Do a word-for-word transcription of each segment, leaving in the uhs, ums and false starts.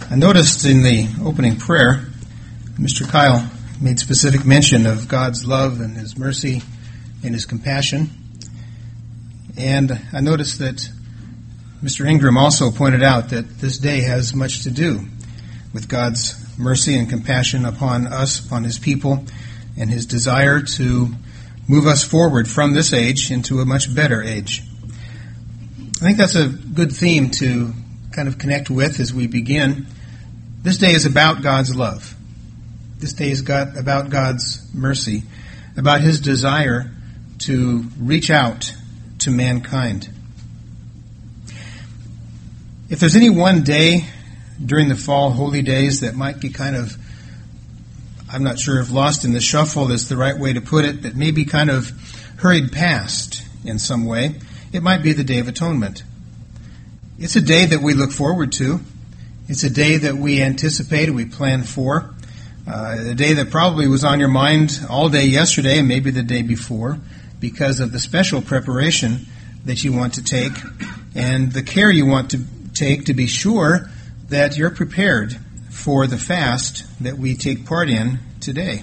I noticed in the opening prayer, Mister Kyle made specific mention of God's love and His mercy and His compassion. And I noticed that Mister Ingram also pointed out that this day has much to do with God's mercy and compassion upon us, upon His people, and His desire to move us forward from this age into a much better age. I think that's a good theme to kind of connect with as we begin. This day is about God's love. This day is God, about God's mercy, about His desire to reach out to mankind. If there's any one day during the fall holy days that might be kind of, I'm not sure if lost in the shuffle is the right way to put it, but maybe kind of hurried past in some way, it might be the Day of Atonement. It's a day that we look forward to. It's a day that we anticipate and we plan for. Uh, a day that probably was on your mind all day yesterday and maybe the day before because of the special preparation that you want to take and the care you want to take to be sure that you're prepared for the fast that we take part in today.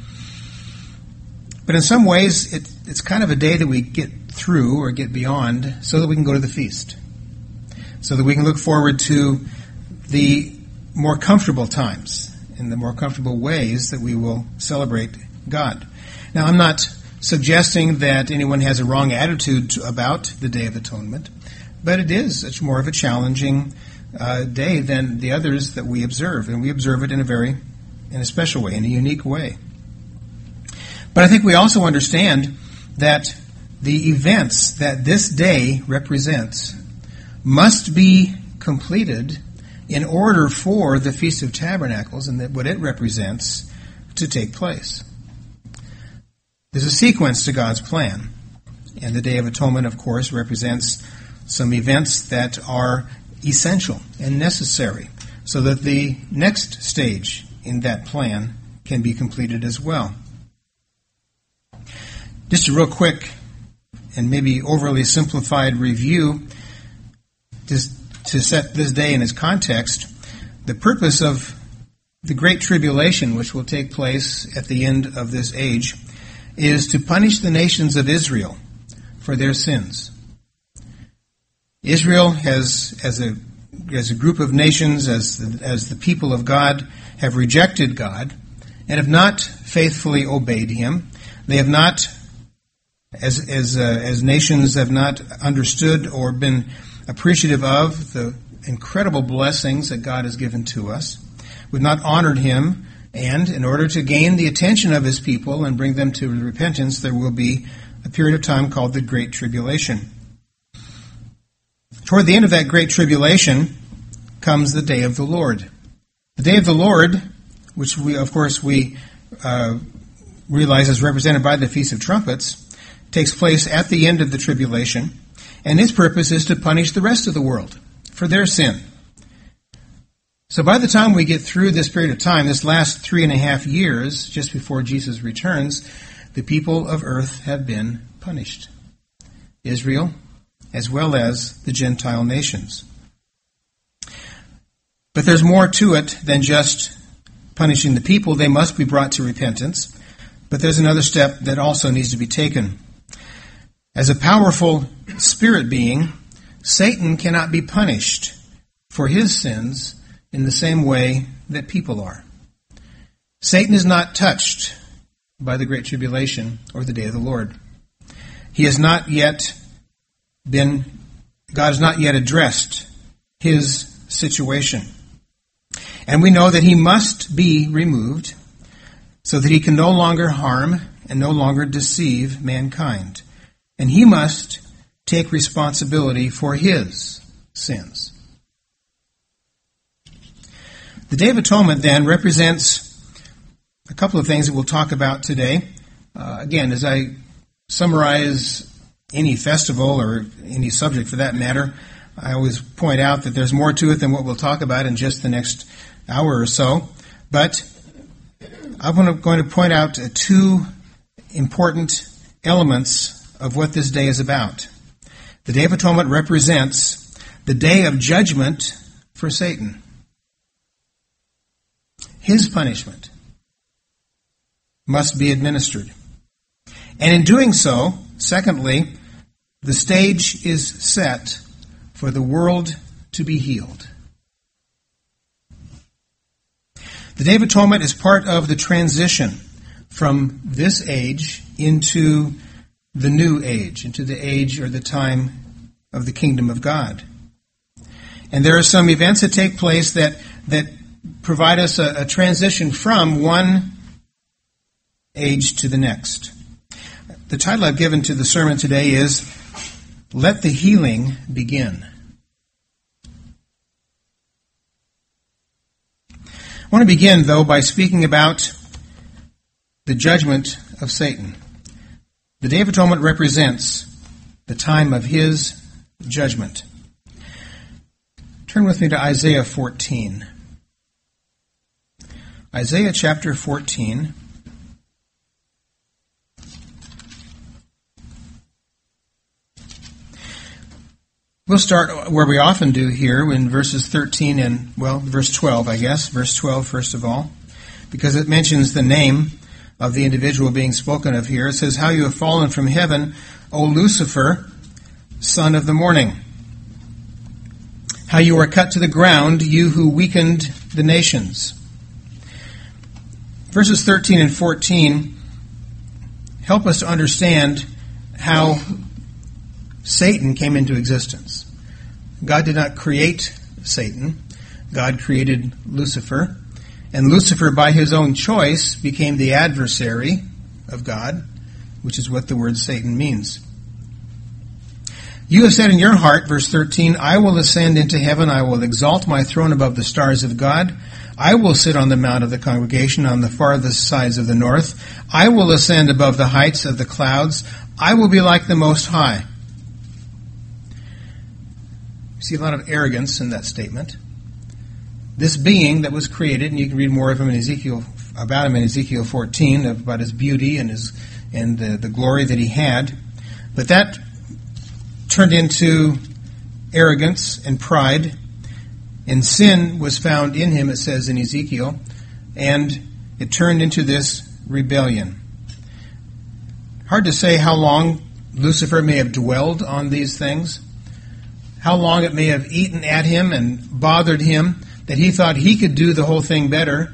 But in some ways, it, it's kind of a day that we get through or get beyond so that we can go to the feast, so that we can look forward to the more comfortable times and the more comfortable ways that we will celebrate God. Now, I'm not suggesting that anyone has a wrong attitude about the Day of Atonement, but it is it's more of a challenging uh, day than the others that we observe, and we observe it in a very, in a special way, in a unique way. But I think we also understand that the events that this day represents must be completed in order for the Feast of Tabernacles and that what it represents to take place. There's a sequence to God's plan, and the Day of Atonement, of course, represents some events that are essential and necessary so that the next stage in that plan can be completed as well. Just a real quick and maybe overly simplified review just to set this day in its context. The purpose of the Great Tribulation, which will take place at the end of this age, is to punish the nations of Israel for their sins. Israel has, as a as a group of nations, as the, as the people of God, have rejected God and have not faithfully obeyed Him. They have not, as as uh, as nations, have not understood or been appreciative of the incredible blessings that God has given to us. We've not honored Him, and in order to gain the attention of His people and bring them to repentance, there will be a period of time called the Great Tribulation. Toward the end of that Great Tribulation comes the Day of the Lord. The Day of the Lord, which we, of course, we uh, realize is represented by the Feast of Trumpets, takes place at the end of the tribulation, and its purpose is to punish the rest of the world for their sin. So by the time we get through this period of time, this last three and a half years, just before Jesus returns, the people of earth have been punished. Israel, as well as the Gentile nations. But there's more to it than just punishing the people. They must be brought to repentance. But there's another step that also needs to be taken. As a powerful spirit being, Satan cannot be punished for his sins in the same way that people are. Satan is not touched by the Great Tribulation or the Day of the Lord. He has not yet been, God has not yet addressed his situation. And we know that he must be removed so that he can no longer harm and no longer deceive mankind. And he must take responsibility for his sins. The Day of Atonement then represents a couple of things that we'll talk about today. Uh, again, as I summarize any festival or any subject for that matter, I always point out that there's more to it than what we'll talk about in just the next hour or so. But I'm going to point out two important elements of what this day is about. The Day of Atonement represents the day of judgment for Satan. his punishment must be administered. And in doing so, secondly, the stage is set for the world to be healed. The Day of Atonement is part of the transition from this age into the new age, into the age or the time of the kingdom of God. And there are some events that take place that, that provide us a, a transition from one age to the next. The title I've given to the sermon today is, Let the Healing Begin. I want to begin, though, by speaking about the judgment of Satan. The Day of Atonement represents the time of his judgment. Turn with me to Isaiah fourteen. Isaiah chapter fourteen. We'll start where we often do here, in verses thirteen and, well, verse twelve, I guess. Verse twelve, first of all, because it mentions the name of the individual being spoken of here. It says, How you have fallen from heaven, O Lucifer, son of the morning. How you are cut to the ground, you who weakened the nations. Verses thirteen and fourteen help us to understand how Satan came into existence. God did not create Satan. God created Lucifer. And Lucifer, by his own choice, became the adversary of God, which is what the word Satan means. You have said in your heart, verse thirteen, I will ascend into heaven, I will exalt my throne above the stars of God. I will sit on the mount of the congregation on the farthest sides of the north. I will ascend above the heights of the clouds. I will be like the Most High. You see a lot of arrogance in that statement. This being that was created, and you can read more of him in Ezekiel, about him in Ezekiel fourteen, about his beauty and his and the, the glory that he had. But that turned into arrogance and pride, and sin was found in him, it says in Ezekiel, and it turned into this rebellion. Hard to say how long Lucifer may have dwelled on these things, how long it may have eaten at him and bothered him, that he thought he could do the whole thing better.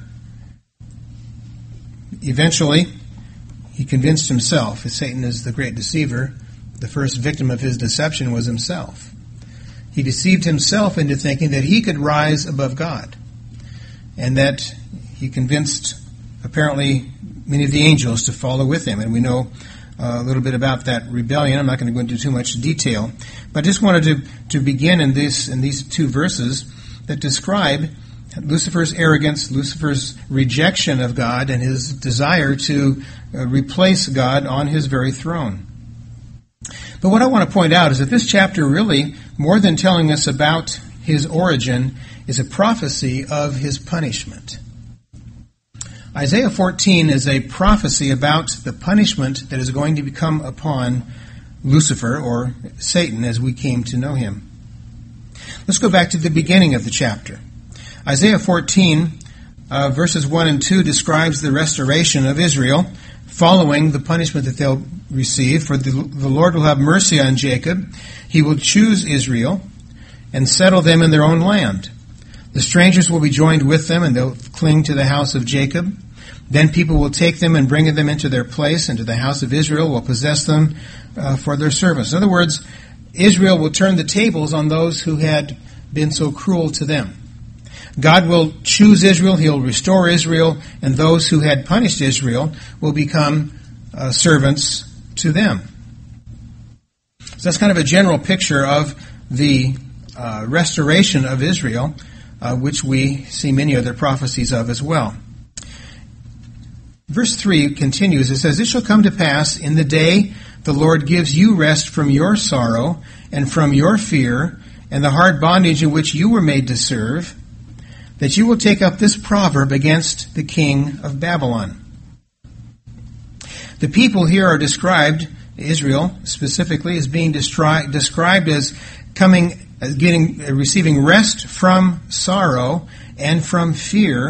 Eventually, he convinced himself, as Satan is the great deceiver, the first victim of his deception was himself. He deceived himself into thinking that he could rise above God, and that he convinced, apparently, many of the angels to follow with him. And we know uh, a little bit about that rebellion. I'm not going to go into too much detail, but I just wanted to, to begin in, this, in these two verses that describe Lucifer's arrogance, Lucifer's rejection of God, and his desire to uh, replace God on his very throne. But what I want to point out is that this chapter really, more than telling us about his origin, is a prophecy of his punishment. Isaiah fourteen is a prophecy about the punishment that is going to come upon Lucifer, or Satan, as we came to know him. Let's go back to the beginning of the chapter. Isaiah fourteen, uh, verses one and two, describes the restoration of Israel following the punishment that they'll receive. For the, the Lord will have mercy on Jacob. He will choose Israel and settle them in their own land. The strangers will be joined with them, and they'll cling to the house of Jacob. Then people will take them and bring them into their place, and to the house of Israel will possess them uh, for their service. In other words, Israel will turn the tables on those who had been so cruel to them. God will choose Israel, he'll restore Israel, and those who had punished Israel will become uh, servants to them. So that's kind of a general picture of the uh, restoration of Israel, uh, which we see many other prophecies of as well. Verse three continues, it says, It shall come to pass in the day the Lord gives you rest from your sorrow and from your fear and the hard bondage in which you were made to serve, that you will take up this proverb against the king of Babylon. The people here are described, Israel specifically, as being destri- described as coming, as getting, receiving rest from sorrow and from fear,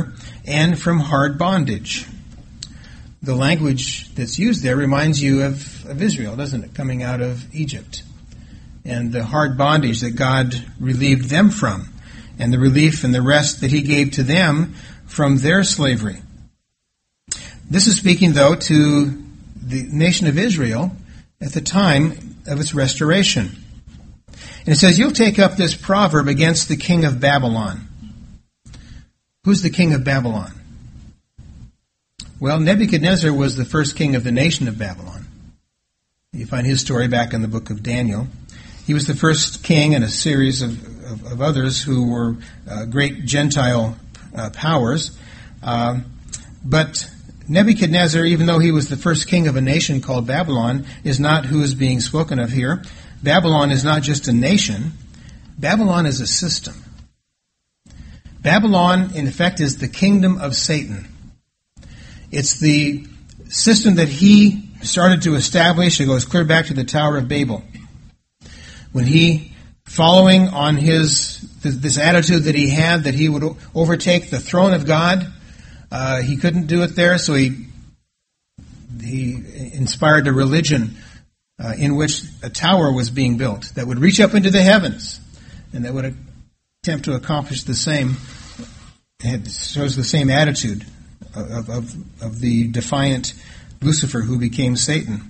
and from hard bondage. The language that's used there reminds you of, of Israel, doesn't it? Coming out of Egypt. And the hard bondage that God relieved them from, and the relief and the rest that he gave to them from their slavery. This is speaking, though, to the nation of Israel at the time of its restoration. And it says, you'll take up this proverb against the king of Babylon. Who's the king of Babylon? Well, Nebuchadnezzar was the first king of the nation of Babylon. You find his story back in the book of Daniel. He was the first king in a series of, of, of others who were uh, great Gentile uh, powers. Uh, but Nebuchadnezzar, even though he was the first king of a nation called Babylon, is not who is being spoken of here. Babylon is not just a nation. Babylon is a system. Babylon, in effect, is the kingdom of Satan. It's the system that he started to establish. It goes clear back to the Tower of Babel. When he, following on his this attitude that he had, that he would overtake the throne of God, uh, he couldn't do it there, so he he inspired a religion uh, in which a tower was being built that would reach up into the heavens, and that would attempt to accomplish the same. It shows the same attitude of, of, of the defiant Lucifer who became Satan.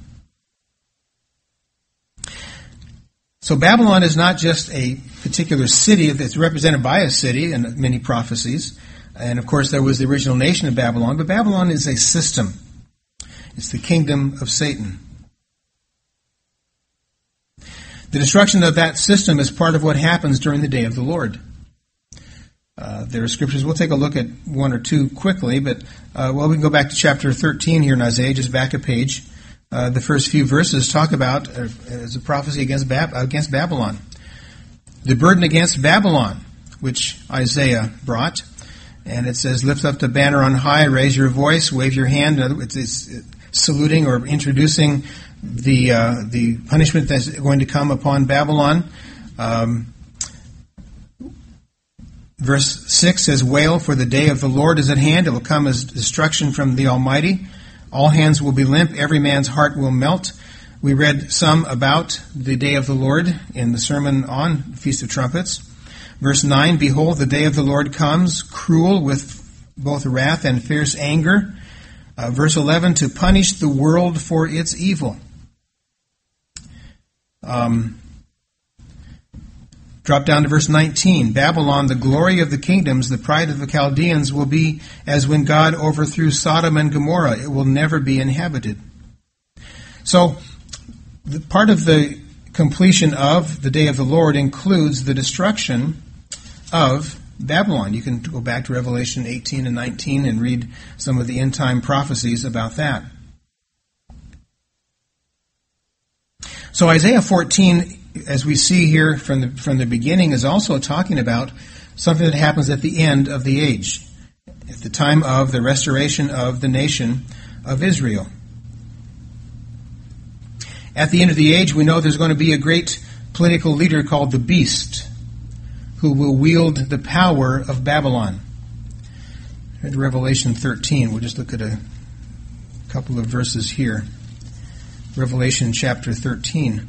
So Babylon is not just a particular city that's represented by a city in many prophecies. And of course there was the original nation of Babylon, but Babylon is a system. It's the kingdom of Satan. The destruction of that system is part of what happens during the day of the Lord. Uh, there are scriptures. We'll take a look at one or two quickly, but uh, well, we can go back to chapter thirteen here in Isaiah, just back a page. Uh, the first few verses talk about uh, as a prophecy against Bab- against Babylon. The burden against Babylon, which Isaiah brought. And it says, lift up the banner on high, raise your voice, wave your hand. In other words, it's saluting or introducing the uh, the punishment that's going to come upon Babylon. Um, verse six says, wail, for the day of the Lord is at hand. It will come as destruction from the Almighty. All hands will be limp. Every man's heart will melt. We read some about the day of the Lord in the sermon on Feast of Trumpets. Verse nine, behold, the day of the Lord comes, cruel with both wrath and fierce anger. Uh, verse eleven, to punish the world for its evil. Um, drop down to verse nineteen. Babylon, the glory of the kingdoms, the pride of the Chaldeans, will be as when God overthrew Sodom and Gomorrah. It will never be inhabited. So, the, part of the completion of the day of the Lord includes the destruction of Babylon. You can go back to Revelation eighteen and nineteen and read some of the end-time prophecies about that. So Isaiah fourteen, as we see here from the from the beginning, is also talking about something that happens at the end of the age, at the time of the restoration of the nation of Israel. At the end of the age, we know there's going to be a great political leader called the Beast, who will wield the power of Babylon. In Revelation thirteen, we'll just look at a couple of verses here. Revelation chapter thirteen.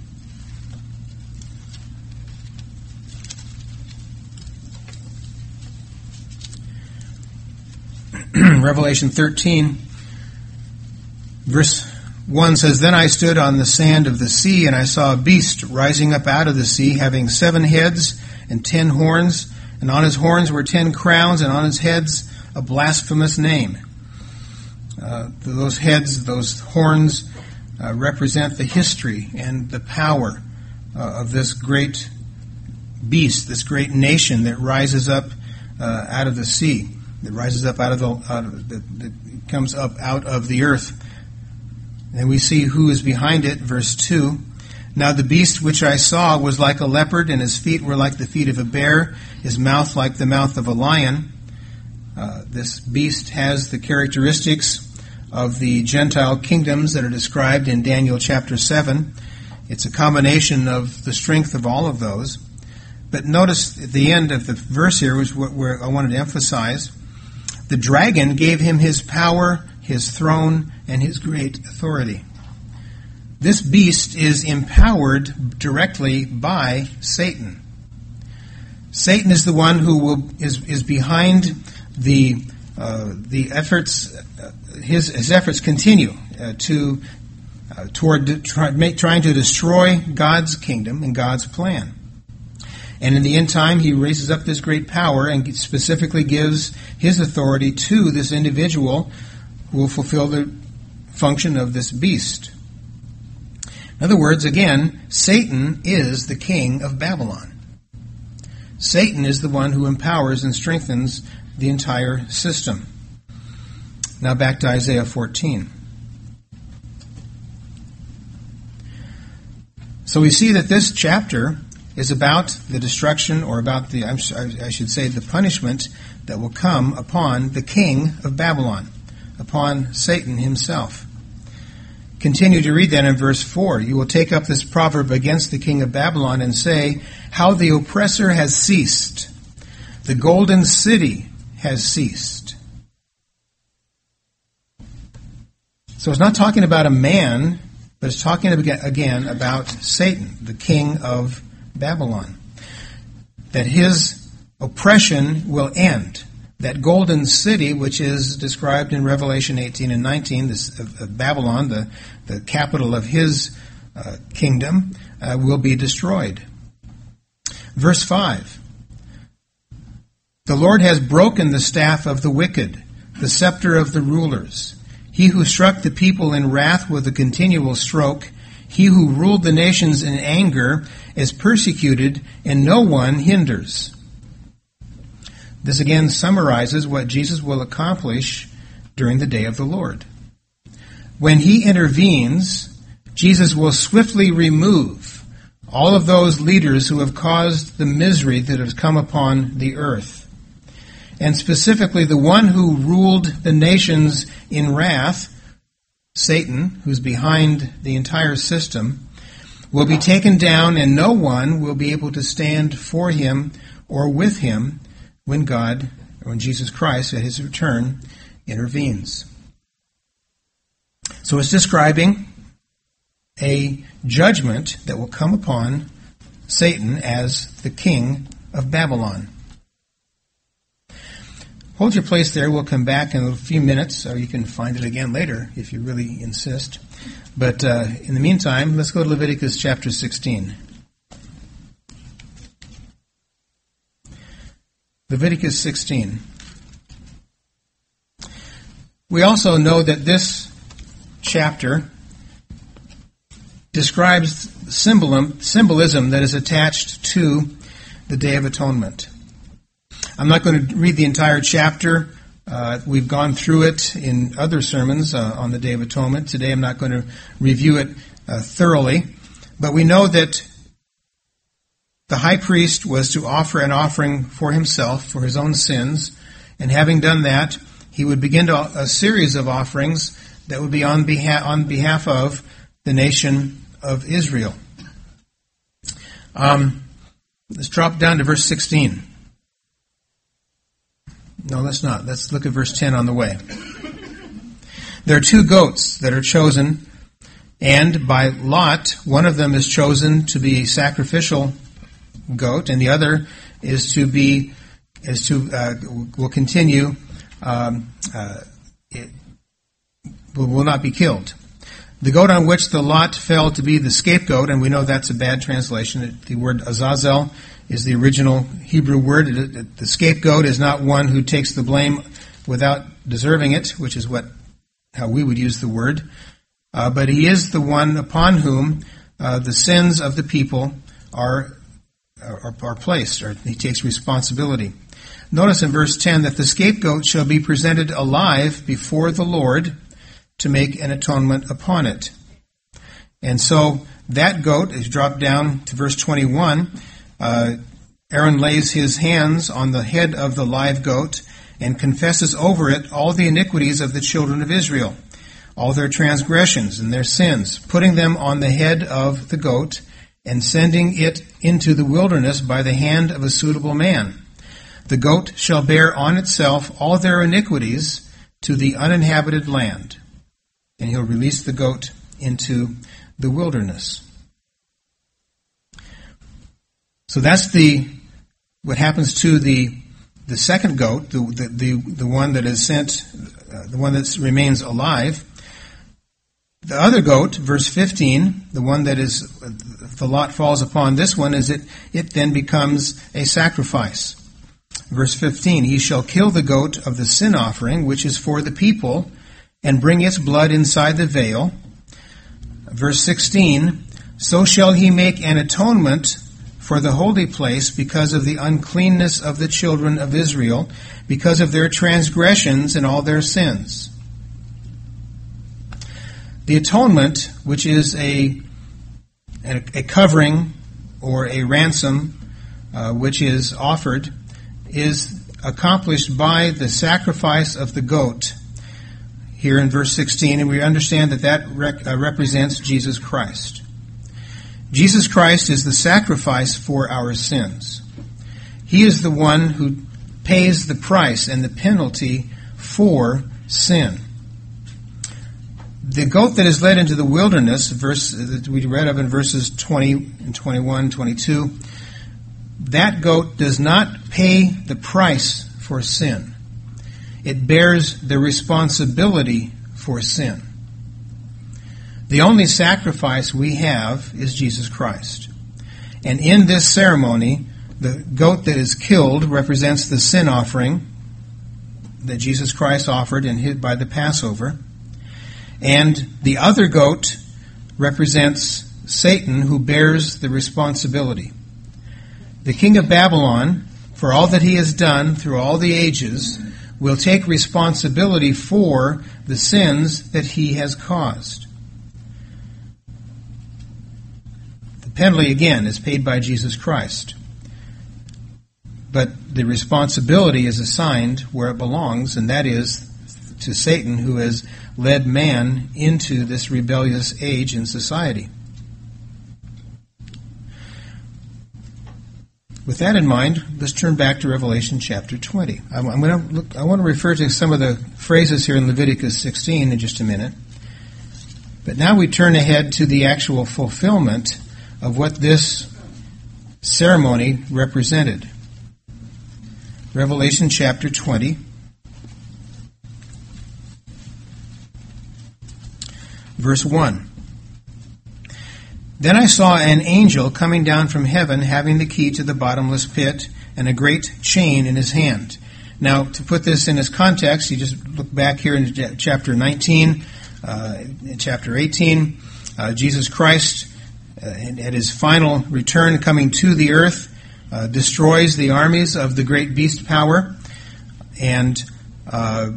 Revelation thirteen, verse one says, then I stood on the sand of the sea, and I saw a beast rising up out of the sea, having seven heads and ten horns, and on his horns were ten crowns, and on his heads a blasphemous name. Uh, those heads, those horns, uh, represent the history and the power uh, of this great beast, this great nation that rises up uh, out of the sea, that rises up out of the, out of, that, that comes up out of the earth. And we see who is behind it, verse two. Now the beast which I saw was like a leopard, and his feet were like the feet of a bear, his mouth like the mouth of a lion. Uh, this beast has the characteristics of the Gentile kingdoms that are described in Daniel chapter seven. It's a combination of the strength of all of those. But notice at the end of the verse here, which what where I wanted to emphasize, The dragon gave him his power, his throne, and his great authority. This beast is empowered directly by Satan. Satan is the one who will is is behind the uh, the efforts. Uh, his his efforts continue uh, to uh, toward try, make, trying to destroy God's kingdom and God's plan. And in the end time, he raises up this great power and specifically gives his authority to this individual who will fulfill the function of this beast. In other words, again, Satan is the king of Babylon. Satan is the one who empowers and strengthens the entire system. Now back to Isaiah fourteen. So we see that this chapter is about the destruction, or about the, I'm sorry, I should say, the punishment that will come upon the king of Babylon, upon Satan himself. Continue to read that in verse four. You will take up this proverb against the king of Babylon and say, how the oppressor has ceased. The golden city has ceased. So it's not talking about a man, but it's talking again about Satan, the king of Babylon. That his oppression will end. That golden city, which is described in Revelation eighteen and nineteen, this of, of Babylon, the, the capital of his uh, kingdom, uh, will be destroyed. Verse five. The Lord has broken the staff of the wicked, the scepter of the rulers. He who struck the people in wrath with a continual stroke, he who ruled the nations in anger, is persecuted, and no one hinders. This again summarizes what Jesus will accomplish during the day of the Lord. When he intervenes, Jesus will swiftly remove all of those leaders who have caused the misery that has come upon the earth. And specifically, the one who ruled the nations in wrath, Satan, who's behind the entire system, will be taken down, and no one will be able to stand for him or with him when God, or when Jesus Christ at his return, intervenes. So it's describing a judgment that will come upon Satan as the king of Babylon. Hold your place there. We'll come back in a few minutes, or you can find it again later if you really insist. But uh, in the meantime, let's go to Leviticus chapter sixteen. Leviticus sixteen. We also know that this chapter describes symbolism, symbolism that is attached to the Day of Atonement. I'm not going to read the entire chapter. Uh, we've gone through it in other sermons uh, on the Day of Atonement. Today I'm not going to review it uh, thoroughly. But we know that the high priest was to offer an offering for himself, for his own sins. And having done that, he would begin to, a series of offerings that would be on behalf, on behalf of the nation of Israel. Um, let's drop down to verse sixteen. No, let's not. Let's look at verse ten on the way. There are two goats that are chosen, and by lot, one of them is chosen to be a sacrificial goat, and the other is to be is to uh, will continue um, uh, it will not be killed. The goat on which the lot fell to be the scapegoat, and we know that's a bad translation. The word Azazel is the original Hebrew word. The scapegoat is not one who takes the blame without deserving it, which is what how we would use the word. Uh, but he is the one upon whom uh, the sins of the people are, are are placed, or he takes responsibility. Notice in verse ten that the scapegoat shall be presented alive before the Lord to make an atonement upon it. And so that goat is dropped down to verse twenty-one. Uh, Aaron lays his hands on the head of the live goat and confesses over it all the iniquities of the children of Israel, all their transgressions and their sins, putting them on the head of the goat and sending it into the wilderness by the hand of a suitable man. The goat shall bear on itself all their iniquities to the uninhabited land. And he'll release the goat into the wilderness. So that's the what happens to the the second goat, the the the, the one that is sent, uh, the one that remains alive. The other goat, verse fifteen, the one that is the lot falls upon this one, is it it then becomes a sacrifice. Verse fifteen, he shall kill the goat of the sin offering, which is for the people, and bring its blood inside the veil. Verse sixteen, so shall he make an atonement for the holy place because of the uncleanness of the children of Israel, because of their transgressions and all their sins. The atonement, which is a, a, a covering or a ransom uh, which is offered, is accomplished by the sacrifice of the goat here in verse sixteen, and we understand that that rec- uh, represents Jesus Christ. Jesus Christ is the sacrifice for our sins. He is the one who pays the price and the penalty for sin. The goat that is led into the wilderness, verse that we read of in verses twenty and twenty-one, twenty-two, that goat does not pay the price for sin. It bears the responsibility for sin. The only sacrifice we have is Jesus Christ. And in this ceremony, the goat that is killed represents the sin offering that Jesus Christ offered in his, by the Passover. And the other goat represents Satan, who bears the responsibility. The king of Babylon, for all that he has done through all the ages, will take responsibility for the sins that he has caused. The penalty, again, is paid by Jesus Christ. But the responsibility is assigned where it belongs, and that is to Satan, who has led man into this rebellious age in society. With that in mind, let's turn back to Revelation chapter twenty. I'm, I'm going to look. I want to refer to some of the phrases here in Leviticus sixteen in just a minute. But now we turn ahead to the actual fulfillment of what this ceremony represented. Revelation chapter twenty. Verse one. Then I saw an angel coming down from heaven, having the key to the bottomless pit and a great chain in his hand. Now, to put this in its context, you just look back here in chapter nineteen, uh, in chapter eighteen, uh, Jesus Christ, uh, at his final return coming to the earth, uh, destroys the armies of the great beast power, and uh,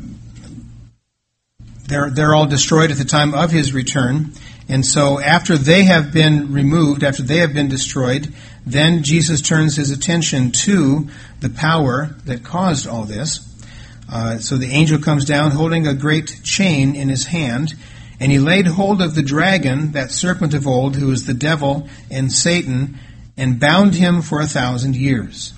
they're, they're all destroyed at the time of his return. And so after they have been removed, after they have been destroyed, then Jesus turns his attention to the power that caused all this. Uh, so the angel comes down holding a great chain in his hand, and he laid hold of the dragon, that serpent of old, who is the devil and Satan, and bound him for a thousand years.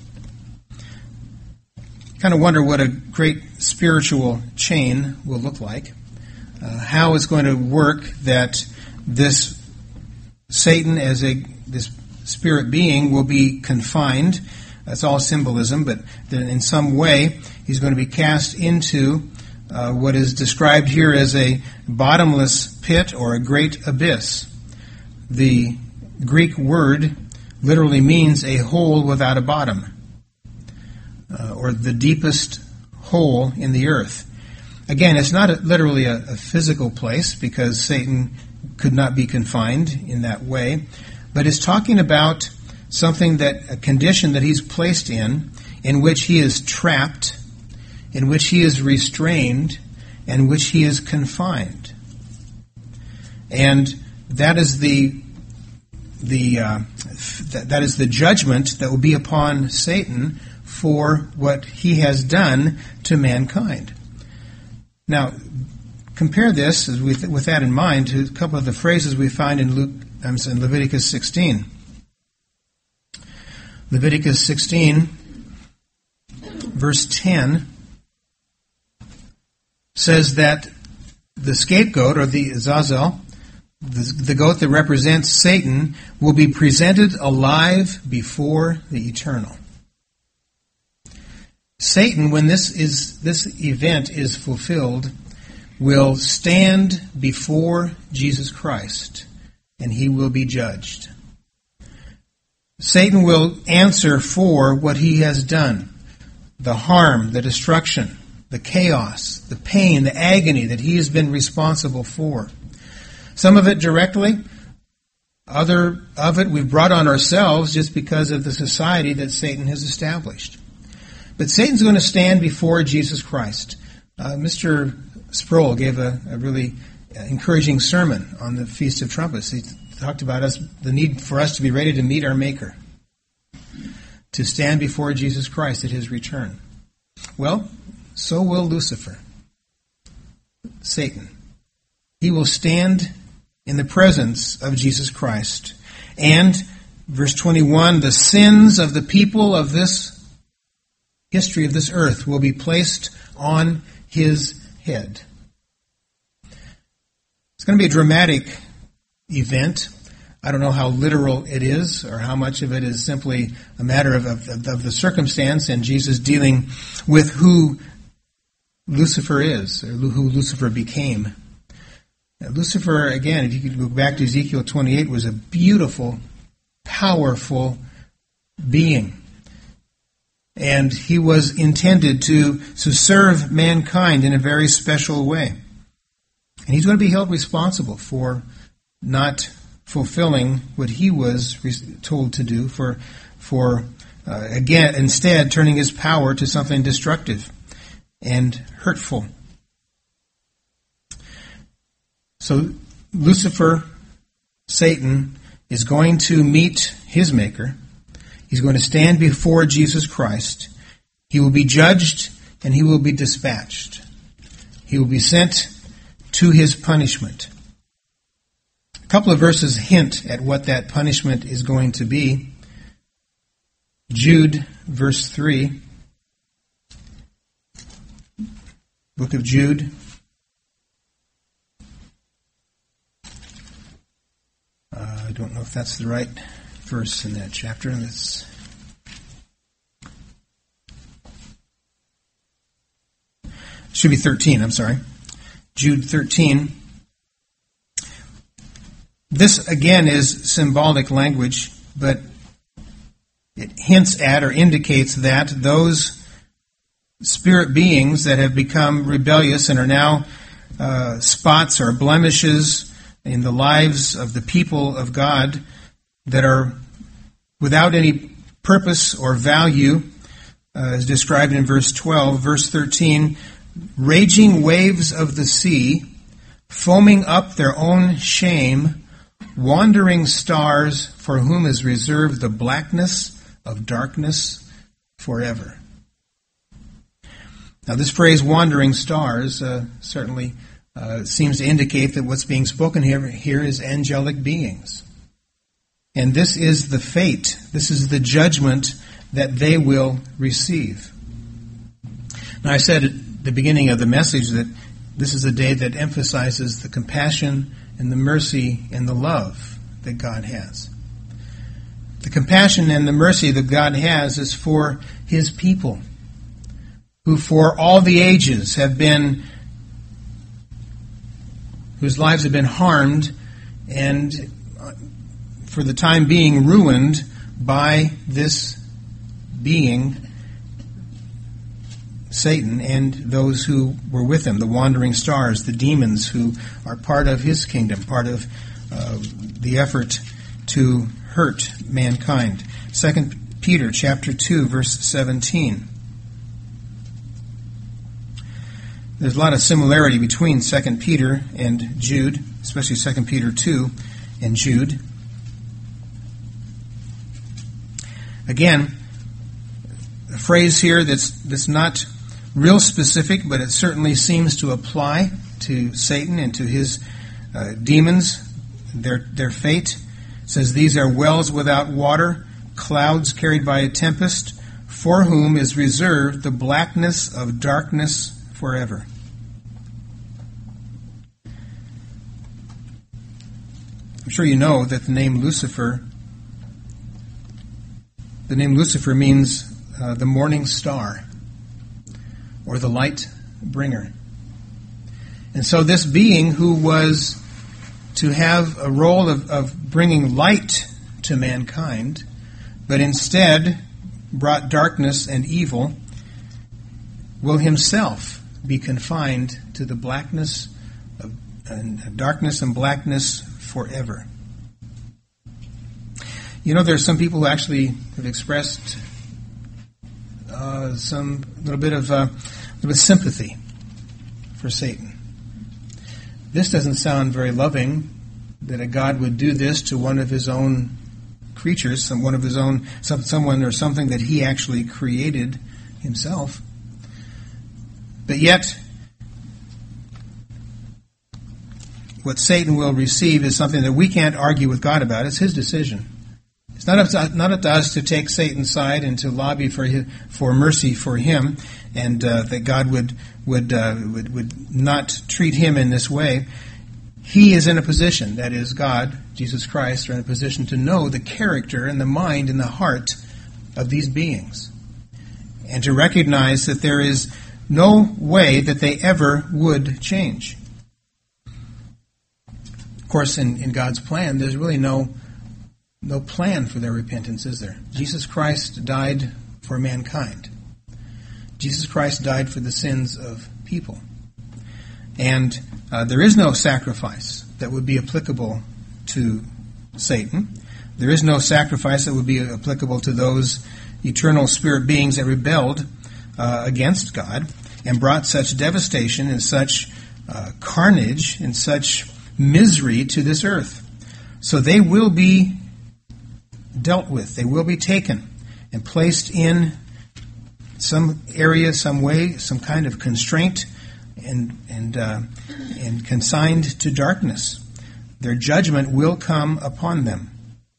Kind of wonder what a great spiritual chain will look like. Uh, how it's going to work that this Satan, as a this spirit being, will be confined. That's all symbolism, but then in some way he's going to be cast into uh, what is described here as a bottomless pit or a great abyss. The Greek word literally means a hole without a bottom, uh, or the deepest hole in the earth. Again, it's not a, literally a, a physical place, because Satan could not be confined in that way, but is talking about something that, a condition that he's placed in, in which he is trapped, in which he is restrained, and which he is confined. And that is the the uh, th- that is the judgment that will be upon Satan for what he has done to mankind. Now, compare this, with, with that in mind, to a couple of the phrases we find in, Luke, I'm sorry, in Leviticus sixteen. Leviticus sixteen, verse ten, says that the scapegoat, or the Azazel, the, the goat that represents Satan, will be presented alive before the Eternal. Satan, when this is this event is fulfilled, will stand before Jesus Christ, and he will be judged. Satan will answer for what he has done, the harm, the destruction, the chaos, the pain, the agony that he has been responsible for. Some of it directly, other of it we've brought on ourselves just because of the society that Satan has established. But Satan's going to stand before Jesus Christ. Uh, Mister Sproul gave a, a really encouraging sermon on the Feast of Trumpets. He talked about us, the need for us to be ready to meet our Maker, to stand before Jesus Christ at his return. Well, so will Lucifer, Satan. He will stand in the presence of Jesus Christ. And, verse twenty-one, the sins of the people of this history of this earth will be placed on his head. It's going to be a dramatic event. I don't know how literal it is, or how much of it is simply a matter of, of, of the circumstance and Jesus dealing with who Lucifer is, or who Lucifer became. Now, Lucifer, again, if you could go back to Ezekiel twenty-eight, was a beautiful, powerful being. And he was intended to, to serve mankind in a very special way. And he's going to be held responsible for not fulfilling what he was told to do, for, for uh, again, instead turning his power to something destructive and hurtful. So Lucifer, Satan, is going to meet his Maker. He's going to stand before Jesus Christ. He will be judged and he will be dispatched. He will be sent to his punishment. A couple of verses hint at what that punishment is going to be. Jude, verse three. Book of Jude. Uh, I don't know if that's the right verse in that chapter. That's should be thirteen, I'm sorry. Jude thirteen. This, again, is symbolic language, but it hints at or indicates that those spirit beings that have become rebellious and are now uh, spots or blemishes in the lives of the people of God, that are without any purpose or value, uh, as described in verse twelve. Verse thirteen, raging waves of the sea, foaming up their own shame, wandering stars for whom is reserved the blackness of darkness forever. Now, this phrase, wandering stars, uh, certainly uh, seems to indicate that what's being spoken here, here is angelic beings. And this is the fate, this is the judgment that they will receive. Now, I said at the beginning of the message that this is a day that emphasizes the compassion and the mercy and the love that God has. The compassion and the mercy that God has is for his people, who for all the ages have been, whose lives have been harmed and for the time being ruined by this being, Satan, and those who were with him, the wandering stars, the demons who are part of his kingdom, part of uh, the effort to hurt mankind. Second Peter chapter two, verse seventeen. There's a lot of similarity between Second Peter and Jude, especially Second Peter two and Jude. Again, a phrase here that's that's not real specific, but it certainly seems to apply to Satan and to his uh, demons, their their fate. It says, these are wells without water, clouds carried by a tempest, for whom is reserved the blackness of darkness forever. I'm sure you know that the name Lucifer, the name Lucifer means uh, the morning star, or the light bringer. And so this being who was to have a role of, of bringing light to mankind, but instead brought darkness and evil, will himself be confined to the blackness of uh, darkness and blackness forever. You know, there are some people who actually have expressed uh, some little bit of uh, little bit of sympathy for Satan. This doesn't sound very loving, that a God would do this to one of his own creatures, some one of his own, some, someone or something that he actually created himself. But yet, what Satan will receive is something that we can't argue with God about. It's his decision. It's not up to, not up to us to take Satan's side and to lobby for his, for mercy for him, and uh, that God would would, uh, would would not treat him in this way. He is in a position, that is, God, Jesus Christ, are in a position to know the character and the mind and the heart of these beings, and to recognize that there is no way that they ever would change. Of course, in, in God's plan, there's really no no plan for their repentance, is there? Jesus Christ died for mankind. Jesus Christ died for the sins of people. And uh, there is no sacrifice that would be applicable to Satan. There is no sacrifice that would be applicable to those eternal spirit beings that rebelled uh, against God and brought such devastation and such uh, carnage and such misery to this earth. So they will be dealt with. They will be taken and placed in some area, some way, some kind of constraint, and and uh, and consigned to darkness. Their judgment will come upon them.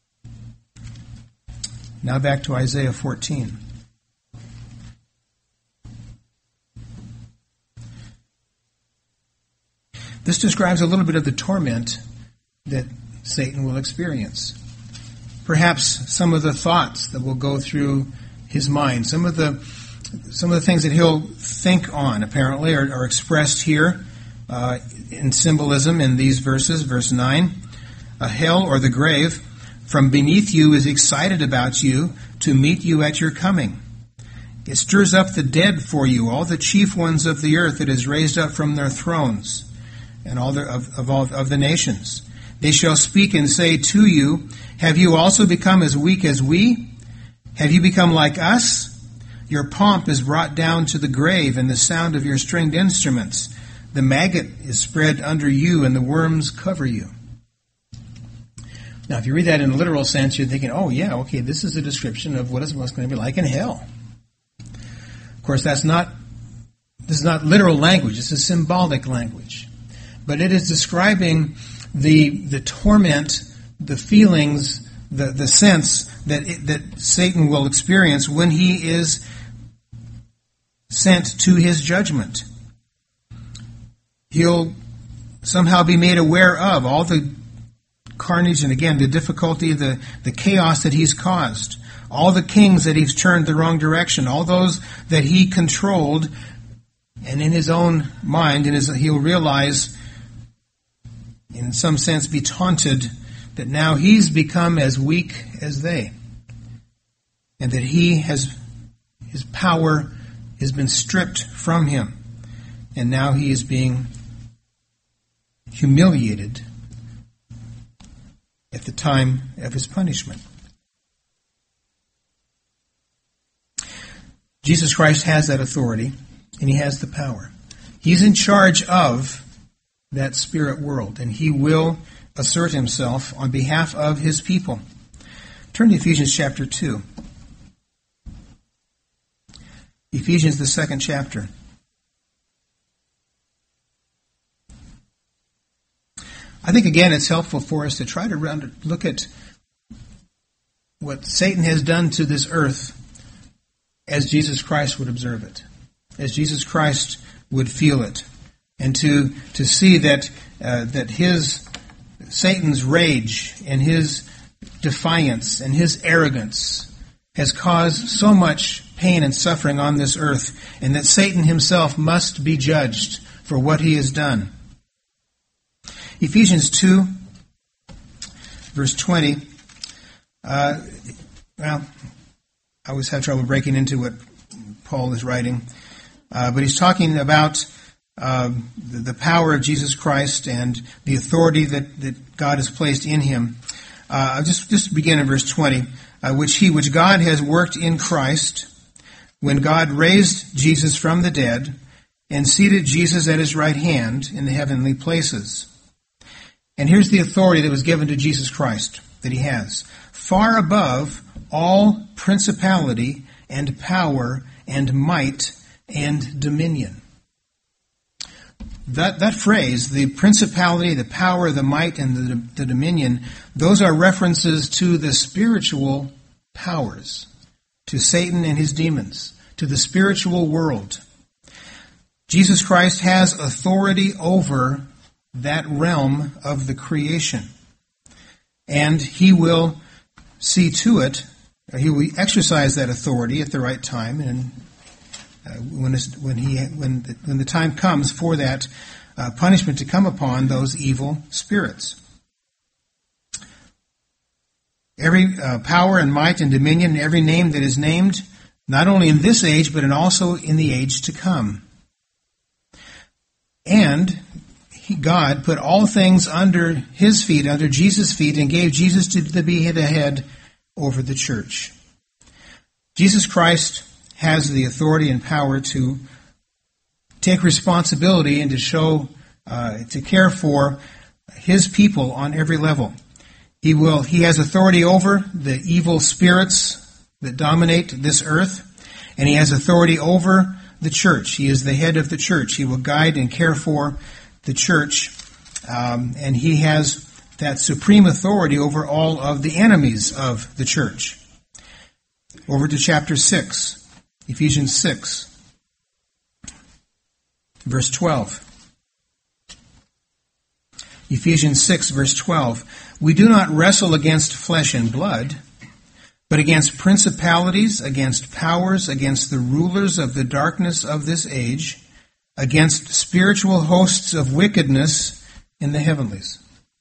Now back to Isaiah fourteen. This describes a little bit of the torment that Satan will experience. Perhaps some of the thoughts that will go through his mind, some of the some of the things that he'll think on, apparently, are, are expressed here uh, in symbolism in these verses. Verse nine, a hell or the grave from beneath you is excited about you to meet you at your coming. It stirs up the dead for you, all the chief ones of the earth. It is raised up from their thrones, and all the, of, of all of the nations. They shall speak and say to you, have you also become as weak as we? Have you become like us? Your pomp is brought down to the grave, and the sound of your stringed instruments. The maggot is spread under you, and the worms cover you. Now, if you read that in a literal sense, you're thinking, oh, yeah, okay, this is a description of what is what's going to be like in hell. Of course, that's not, this is not literal language. This is symbolic language. But it is describing the the torment, the feelings, the, the sense that it, that Satan will experience when he is sent to his judgment. He'll somehow be made aware of all the carnage and, again, the difficulty, the, the chaos that he's caused, all the kings that he's turned the wrong direction, all those that he controlled, and in his own mind, in his, he'll realize, in some sense, be taunted that now he's become as weak as they, and that he has, his power has been stripped from him, and now he is being humiliated at the time of his punishment. Jesus Christ has that authority, and he has the power. He's in charge of that spirit world, and he will assert himself on behalf of his people. Turn to Ephesians chapter two. Ephesians, the second chapter. I think, again, it's helpful for us to try to look at what Satan has done to this earth as Jesus Christ would observe it, as Jesus Christ would feel it, and to to see that uh, that his Satan's rage and his defiance and his arrogance has caused so much pain and suffering on this earth, and that Satan himself must be judged for what he has done. Ephesians two, verse twenty. Uh, well, I always have trouble breaking into what Paul is writing, uh, but he's talking about uh, the, the power of Jesus Christ and the authority that, that God has placed in him. Uh, I'll just, just begin in verse twenty. Uh, which he, which God has worked in Christ, when God raised Jesus from the dead and seated Jesus at his right hand in the heavenly places. And here's the authority that was given to Jesus Christ that he has. Far above all principality and power and might and dominion. That that phrase, the principality, the power, the might, and the, the dominion, those are references to the spiritual powers, to Satan and his demons, to the spiritual world. Jesus Christ has authority over that realm of the creation. And he will see to it, he will exercise that authority at the right time, and Uh, when, when he when the, when the time comes for that uh, punishment to come upon those evil spirits. Every uh, power and might and dominion, every name that is named, not only in this age, but in also in the age to come. And he, God put all things under his feet, under Jesus' feet, and gave Jesus to, to be the head over the church. Jesus Christ has the authority and power to take responsibility and to show, uh, to care for his people on every level. He will. He has authority over the evil spirits that dominate this earth, and he has authority over the church. He is the head of the church. He will guide and care for the church, um, and he has that supreme authority over all of the enemies of the church. Over to chapter six. Ephesians six, verse twelve. Ephesians six, verse twelve. We do not wrestle against flesh and blood, but against principalities, against powers, against the rulers of the darkness of this age, against spiritual hosts of wickedness in the heavenlies.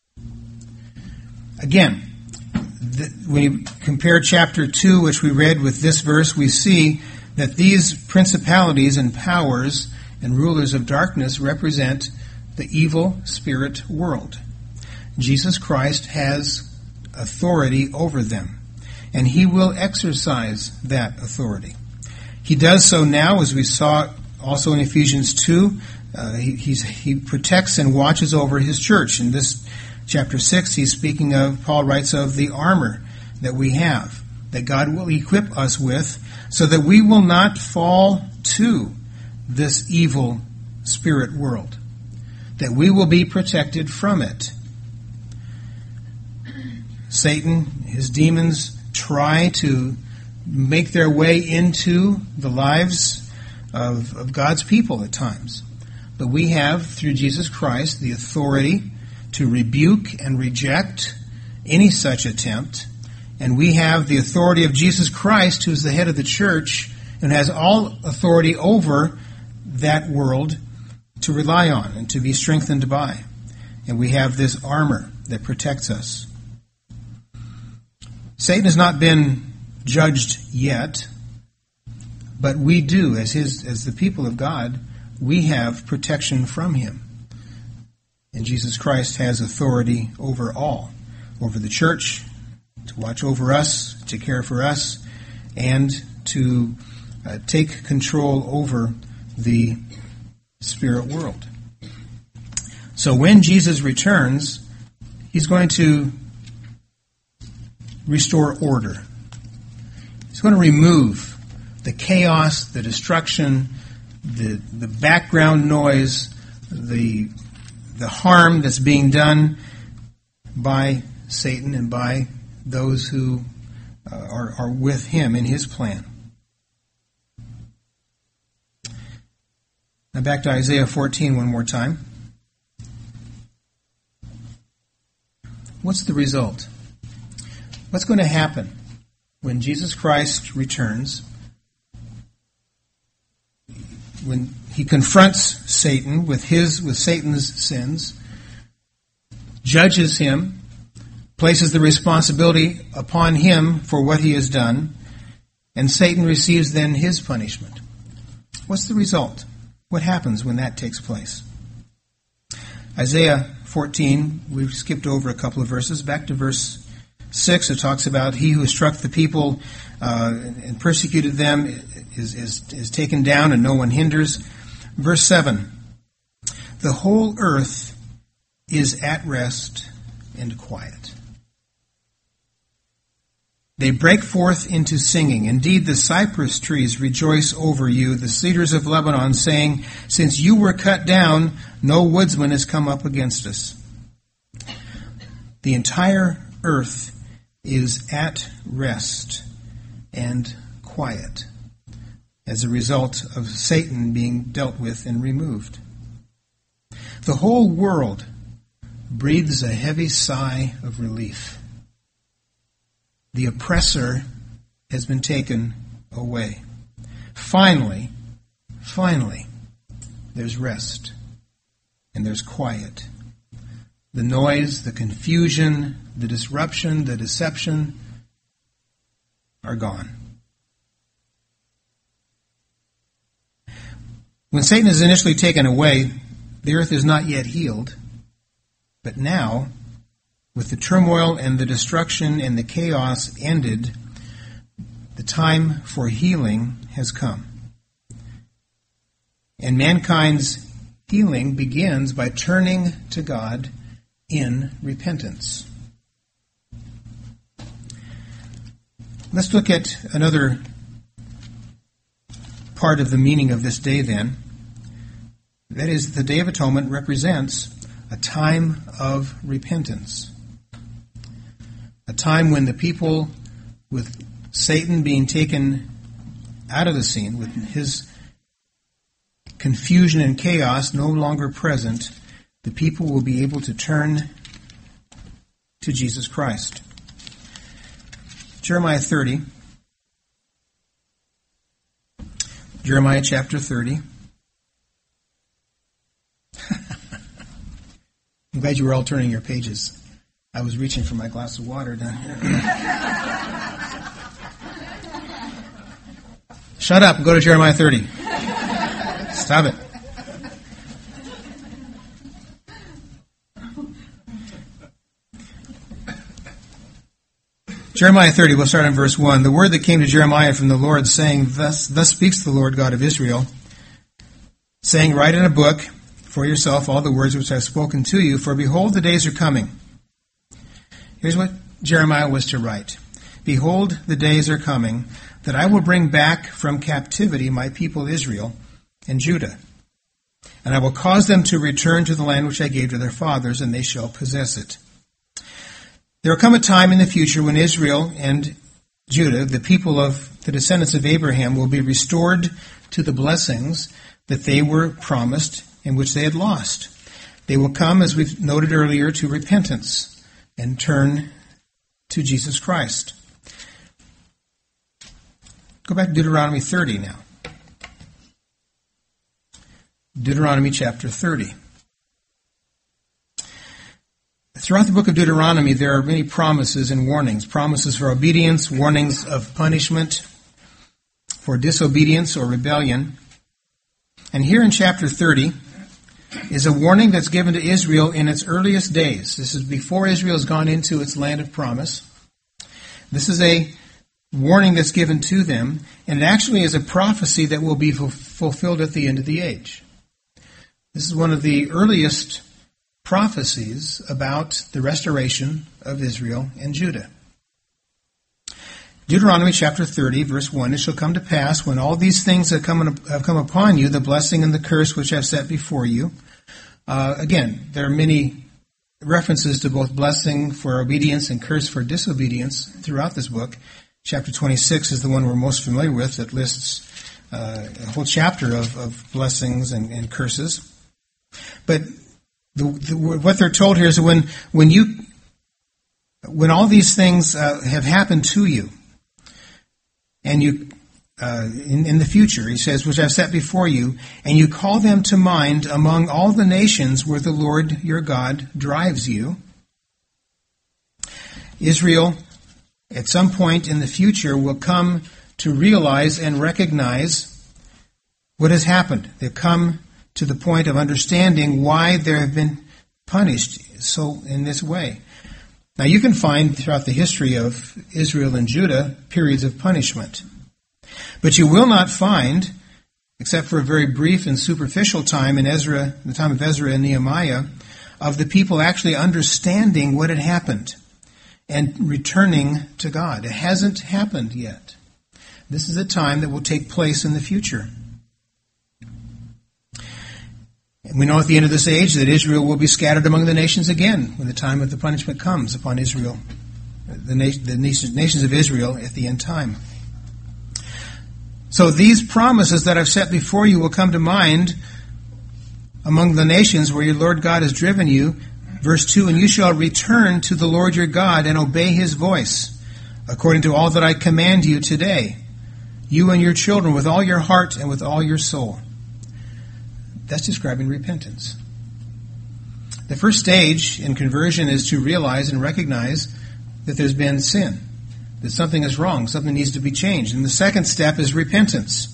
Again, the, when you compare chapter two, which we read, with this verse, we see that these principalities and powers and rulers of darkness represent the evil spirit world. Jesus Christ has authority over them, and he will exercise that authority. He does so now, as we saw also in Ephesians two. Uh, he, he's, he protects and watches over his church. In this chapter six, he's speaking of, Paul writes of the armor that we have, that God will equip us with, so that we will not fall to this evil spirit world, that we will be protected from it. Satan, his demons, try to make their way into the lives of, of God's people at times. But we have, through Jesus Christ, the authority to rebuke and reject any such attempt. And we have the authority of Jesus Christ, who is the head of the church and has all authority over that world, to rely on and to be strengthened by. And we have this armor that protects us. Satan has not been judged yet, but we do, as his as the people of God, we have protection from him. And Jesus Christ has authority over all, over the church, to watch over us, to care for us, and to uh, take control over the spirit world. So when Jesus returns, he's going to restore order. He's going to remove the chaos, the destruction, the the background noise, the the harm that's being done by Satan and by those who uh, are, are with him in his plan. Now back to Isaiah fourteen one more time. What's the result? What's going to happen when Jesus Christ returns? When he confronts Satan with his with Satan's sins, judges him, places the responsibility upon him for what he has done, and Satan receives then his punishment. What's the result? What happens when that takes place? Isaiah fourteen, we've skipped over a couple of verses. Back to verse six, it talks about he who struck the people uh, and persecuted them is, is, is taken down and no one hinders. Verse seven, the whole earth is at rest and quiet. They break forth into singing. Indeed, the cypress trees rejoice over you, the cedars of Lebanon, saying, since you were cut down, no woodsman has come up against us. The entire earth is at rest and quiet as a result of Satan being dealt with and removed. The whole world breathes a heavy sigh of relief. The oppressor has been taken away. Finally, finally, there's rest and there's quiet. The noise, the confusion, the disruption, the deception are gone. When Satan is initially taken away, the earth is not yet healed, but now, with the turmoil and the destruction and the chaos ended, the time for healing has come. And mankind's healing begins by turning to God in repentance. Let's look at another part of the meaning of this day then. That is, the Day of Atonement represents a time of repentance. A time when the people, with Satan being taken out of the scene, with his confusion and chaos no longer present, the people will be able to turn to Jesus Christ. Jeremiah thirty. Jeremiah chapter thirty. I'm glad you were all turning your pages. I was reaching for my glass of water down here. Shut up and go to Jeremiah thirty. Stop it. Jeremiah thirty, we'll start in verse one. The word that came to Jeremiah from the Lord, saying, Thus, thus speaks the Lord God of Israel, saying, write in a book for yourself all the words which I have spoken to you, for behold, the days are coming. Here's what Jeremiah was to write. Behold, the days are coming, that I will bring back from captivity my people Israel and Judah. And I will cause them to return to the land which I gave to their fathers, and they shall possess it. There will come a time in the future when Israel and Judah, the people of the descendants of Abraham, will be restored to the blessings that they were promised and which they had lost. They will come, as we've noted earlier, to repentance and turn to Jesus Christ. Go back to Deuteronomy thirty now. Deuteronomy chapter thirty. Throughout the book of Deuteronomy, there are many promises and warnings. Promises for obedience, warnings of punishment for disobedience or rebellion. And here in chapter thirty is a warning that's given to Israel in its earliest days. This is before Israel has gone into its land of promise. This is a warning that's given to them, and it actually is a prophecy that will be fulfilled at the end of the age. This is one of the earliest prophecies about the restoration of Israel and Judah. Deuteronomy chapter thirty, verse one, It shall come to pass, when all these things have come, have come upon you, the blessing and the curse which I have set before you. Uh, again, there are many references to both blessing for obedience and curse for disobedience throughout this book. Chapter twenty-six is the one we're most familiar with that lists uh, a whole chapter of, of blessings and, and curses. But the, the, what they're told here is that when when you when all these things uh, have happened to you, and you uh, in, in the future, he says, which I've set before you, and you call them to mind among all the nations where the Lord your God drives you. Israel, at some point in the future, will come to realize and recognize what has happened. They've come to the point of understanding why they have been punished so in this way. Now, you can find throughout the history of Israel and Judah periods of punishment. But you will not find, except for a very brief and superficial time in Ezra, the time of Ezra and Nehemiah, of the people actually understanding what had happened and returning to God. It hasn't happened yet. This is a time that will take place in the future. And we know at the end of this age that Israel will be scattered among the nations again when the time of the punishment comes upon Israel, the, nation, the nations, nations of Israel at the end time. So these promises that I've set before you will come to mind among the nations where your Lord God has driven you. Verse two, and you shall return to the Lord your God and obey his voice, according to all that I command you today, you and your children, with all your heart and with all your soul. That's describing repentance. The first stage in conversion is to realize and recognize that there's been sin, that something is wrong, something needs to be changed. And the second step is repentance.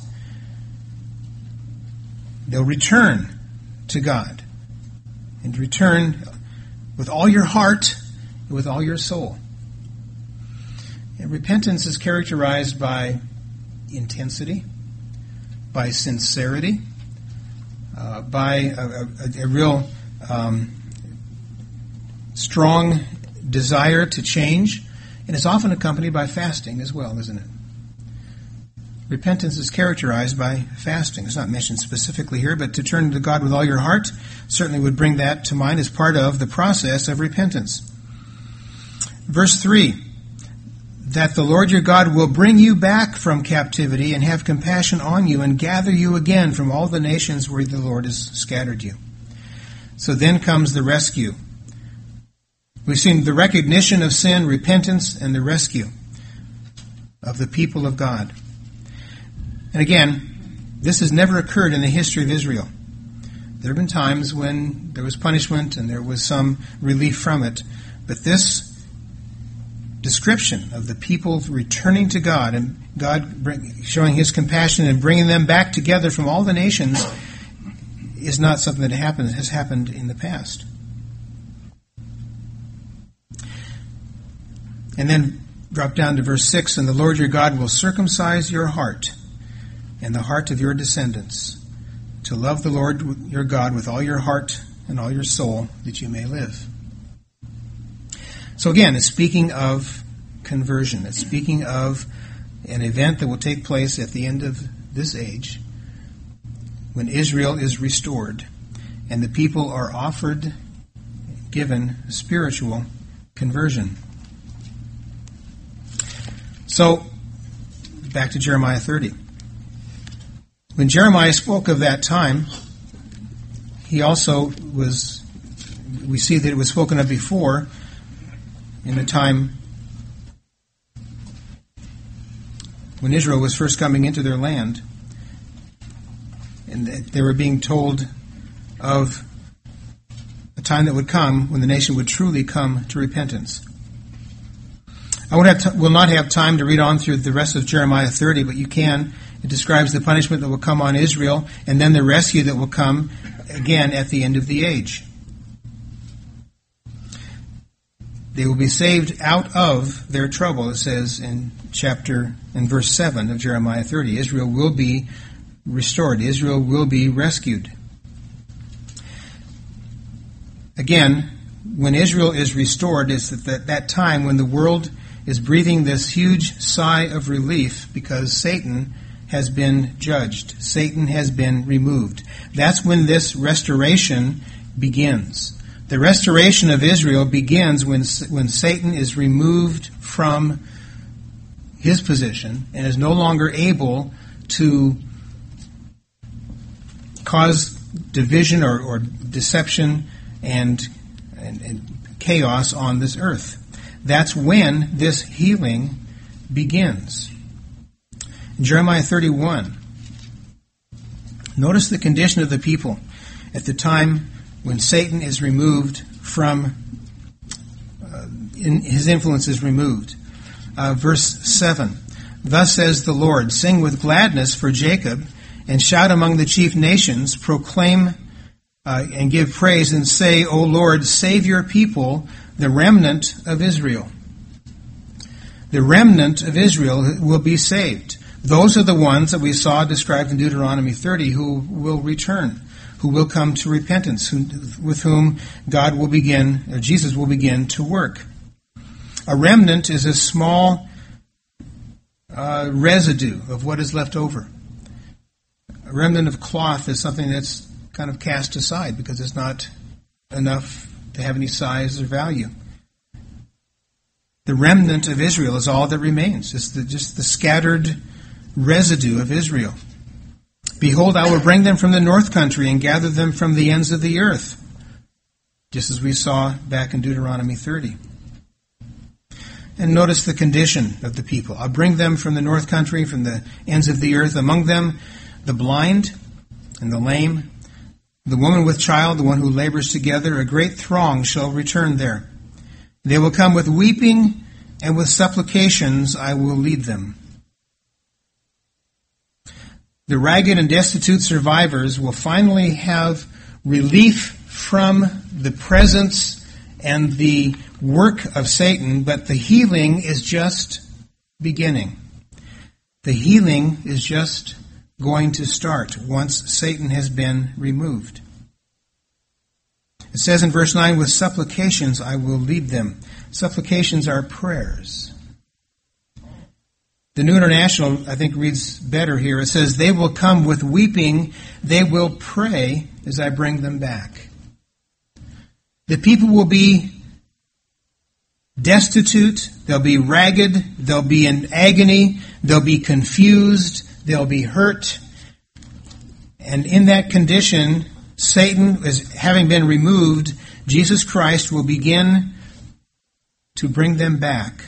They'll return to God, and return with all your heart and with all your soul. And repentance is characterized by intensity, by sincerity, uh, by a, a, a real um, strong desire to change, and it's often accompanied by fasting as well, isn't it? Repentance is characterized by fasting. It's not mentioned specifically here, but to turn to God with all your heart certainly would bring that to mind as part of the process of repentance. Verse three, that the Lord your God will bring you back from captivity and have compassion on you and gather you again from all the nations where the Lord has scattered you. So then comes the rescue. We've seen the recognition of sin, repentance, and the rescue of the people of God. And again, this has never occurred in the history of Israel. There have been times when there was punishment and there was some relief from it, but this description of the people returning to God and God bring, showing his compassion and bringing them back together from all the nations is not something that happened, has happened in the past. And then drop down to verse six, and the Lord your God will circumcise your heart and the heart of your descendants, to love the Lord your God with all your heart and all your soul, that you may live. So again, it's speaking of conversion. It's speaking of an event that will take place at the end of this age, when Israel is restored and the people are offered, given spiritual conversion. So, back to Jeremiah thirty. When Jeremiah spoke of that time, he also was, we see that it was spoken of before, in the time when Israel was first coming into their land. And they were being told of a time that would come when the nation would truly come to repentance. I won't have to, will not have time to read on through the rest of Jeremiah thirty, but you can. It describes the punishment that will come on Israel, and then the rescue that will come again at the end of the age. They will be saved out of their trouble, it says in chapter, in verse seven of Jeremiah thirty. Israel will be restored. Israel will be rescued. Again, when Israel is restored, it's at that, that time when the world is breathing this huge sigh of relief because Satan has been judged. Satan has been removed. That's when this restoration begins. The restoration of Israel begins when, when Satan is removed from his position and is no longer able to cause division or, or deception and, and, and chaos on this earth. That's when this healing begins. In Jeremiah thirty-one, notice the condition of the people at the time when Satan is removed from, uh, in, his influence is removed. Uh, verse seven, thus says the Lord, sing with gladness for Jacob, and shout among the chief nations, proclaim uh, and give praise, and say, O Lord, save your people, the remnant of Israel. The remnant of Israel will be saved. Those are the ones that we saw described in Deuteronomy thirty who will return, who will come to repentance, who, with whom God will begin, or Jesus will begin to work. A remnant is a small uh, residue of what is left over. A remnant of cloth is something that's kind of cast aside because it's not enough to have any size or value. The remnant of Israel is all that remains. It's the, just the scattered residue of Israel. Behold, I will bring them from the north country and gather them from the ends of the earth, just as we saw back in Deuteronomy thirty. And notice the condition of the people. I'll bring them from the north country, from the ends of the earth, among them the blind and the lame, the woman with child, the one who labors together. A great throng shall return there. They will come with weeping, and with supplications I will lead them. The ragged and destitute survivors will finally have relief from the presence and the work of Satan, but the healing is just beginning. The healing is just going to start once Satan has been removed. It says in verse nine, with supplications I will lead them. Supplications are prayers. The New International, I think, reads better here. It says, they will come with weeping, they will pray as I bring them back. The people will be destitute, they'll be ragged, they'll be in agony, they'll be confused, they'll be hurt. And in that condition, Satan, is having been removed, Jesus Christ will begin to bring them back.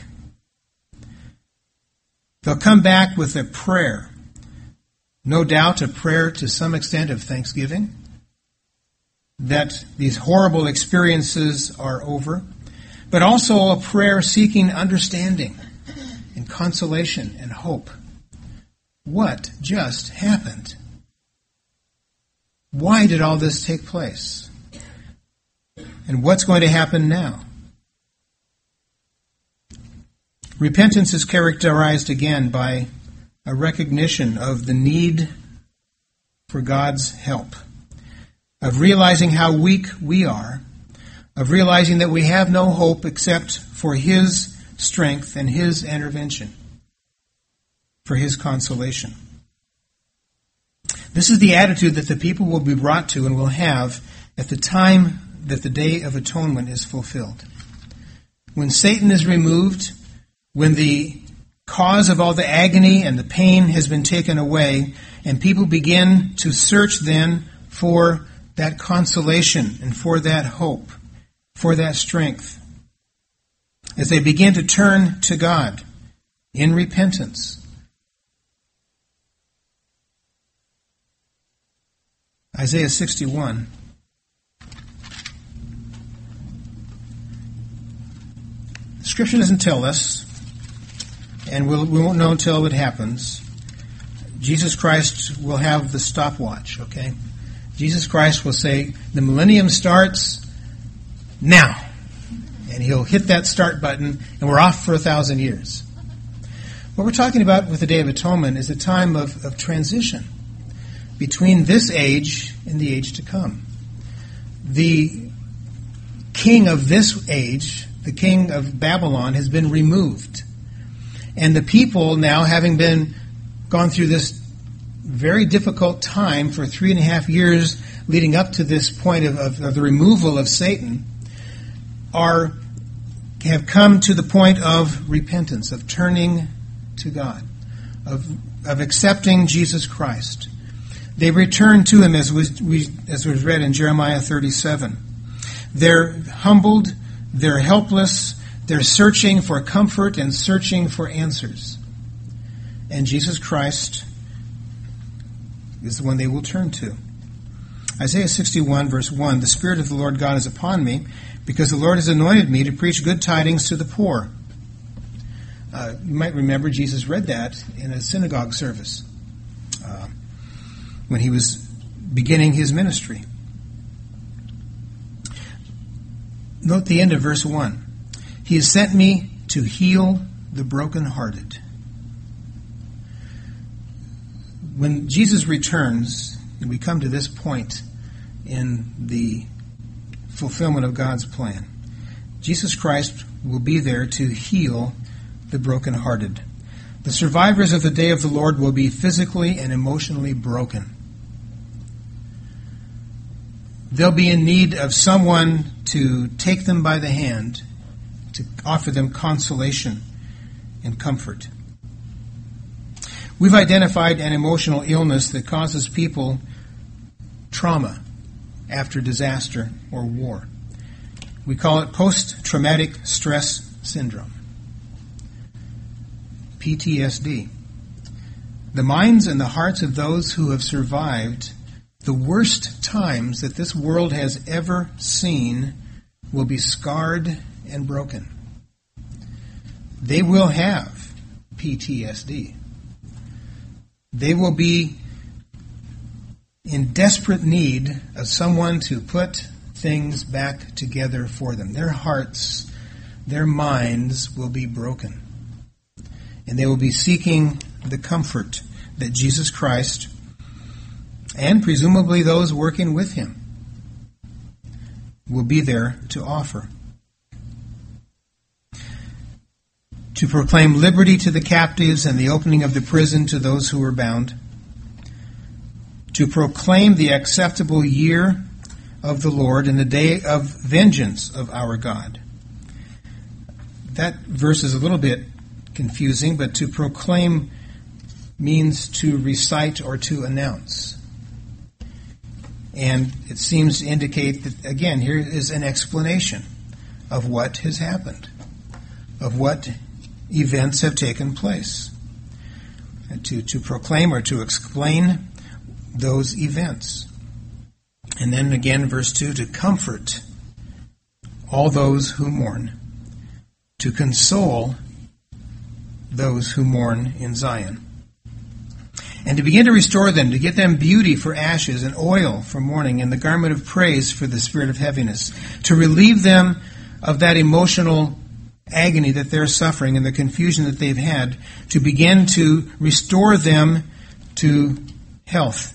They'll come back with a prayer. No doubt a prayer to some extent of thanksgiving, that these horrible experiences are over, but also a prayer seeking understanding and consolation and hope. What just happened? Why did all this take place? And what's going to happen now? Repentance is characterized again by a recognition of the need for God's help, of realizing how weak we are, of realizing that we have no hope except for His strength and His intervention, for His consolation. This is the attitude that the people will be brought to and will have at the time that the Day of Atonement is fulfilled. When Satan is removed, when the cause of all the agony and the pain has been taken away, and people begin to search then for that consolation and for that hope, for that strength, as they begin to turn to God in repentance. Isaiah sixty-one. Scripture doesn't tell us, and we'll, we won't know until it happens. Jesus Christ will have the stopwatch, okay? Jesus Christ will say, the millennium starts now. And He'll hit that start button, and we're off for a thousand years. What we're talking about with the Day of Atonement is a time of, of transition between this age and the age to come. The king of this age, the king of Babylon, has been removed. And the people now, having been gone through this very difficult time for three and a half years leading up to this point of, of, of the removal of Satan, are have come to the point of repentance, of turning to God, of, of accepting Jesus Christ. They return to him, as was, we, as was read in Jeremiah thirty-seven. They're humbled, they're helpless, they're searching for comfort and searching for answers. And Jesus Christ is the one they will turn to. Isaiah sixty-one, verse one, "The Spirit of the Lord God is upon me, because the Lord has anointed me to preach good tidings to the poor." Uh, you might remember Jesus read that in a synagogue service uh, when he was beginning his ministry. Note the end of verse one. "He has sent me to heal the brokenhearted." When Jesus returns, and we come to this point in the fulfillment of God's plan, Jesus Christ will be there to heal the brokenhearted. The survivors of the day of the Lord will be physically and emotionally broken. They'll be in need of someone to take them by the hand, to offer them consolation and comfort. We've identified an emotional illness that causes people trauma after disaster or war. We call it post-traumatic stress syndrome, P T S D. The minds and the hearts of those who have survived the worst times that this world has ever seen will be scarred and broken. They will have P T S D. They will be in desperate need of someone to put things back together for them. Their hearts, their minds will be broken. And they will be seeking the comfort that Jesus Christ, and presumably those working with him, will be there to offer. To proclaim liberty to the captives and the opening of the prison to those who are bound. To proclaim the acceptable year of the Lord and the day of vengeance of our God. That verse is a little bit confusing, but to proclaim means to recite or to announce. And it seems to indicate that, again, here is an explanation of what has happened, of what events have taken place. And to, to proclaim or to explain those events. And then again, verse two, to comfort all those who mourn, to console those who mourn in Zion, and to begin to restore them, to get them beauty for ashes and oil for mourning and the garment of praise for the spirit of heaviness, to relieve them of that emotional agony that they're suffering and the confusion that they've had, to begin to restore them to health.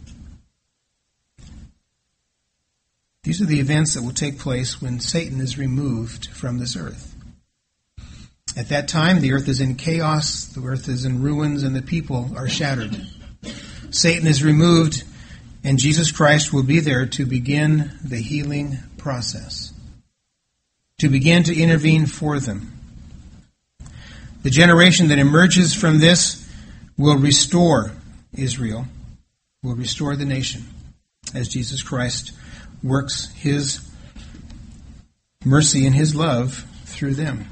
These are the events that will take place when Satan is removed from this earth. At that time, the earth is in chaos, the earth is in ruins, and the people are shattered. Satan is removed, and Jesus Christ will be there to begin the healing process, to begin to intervene for them. The generation that emerges from this will restore Israel, will restore the nation, as Jesus Christ works his mercy and his love through them.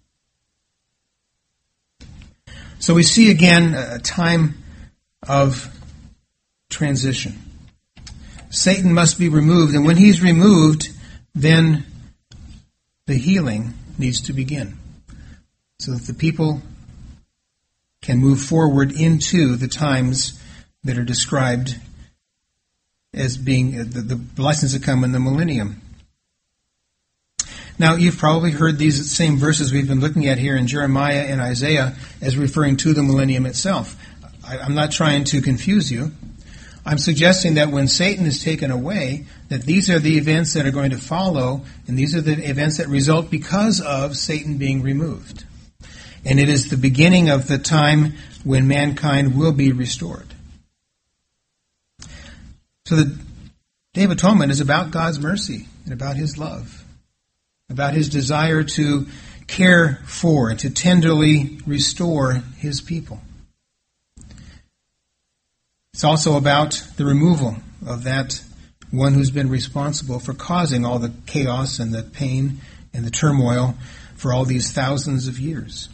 So we see again a time of transition. Satan must be removed, and when he's removed, then the healing needs to begin, so that the people can move forward into the times that are described as being the, the blessings that come in the millennium. Now, you've probably heard these same verses we've been looking at here in Jeremiah and Isaiah as referring to the millennium itself. I, I'm not trying to confuse you. I'm suggesting that when Satan is taken away, that these are the events that are going to follow, and these are the events that result because of Satan being removed. And it is the beginning of the time when mankind will be restored. So the Day of Atonement is about God's mercy and about his love, about his desire to care for and to tenderly restore his people. It's also about the removal of that one who's been responsible for causing all the chaos and the pain and the turmoil for all these thousands of years.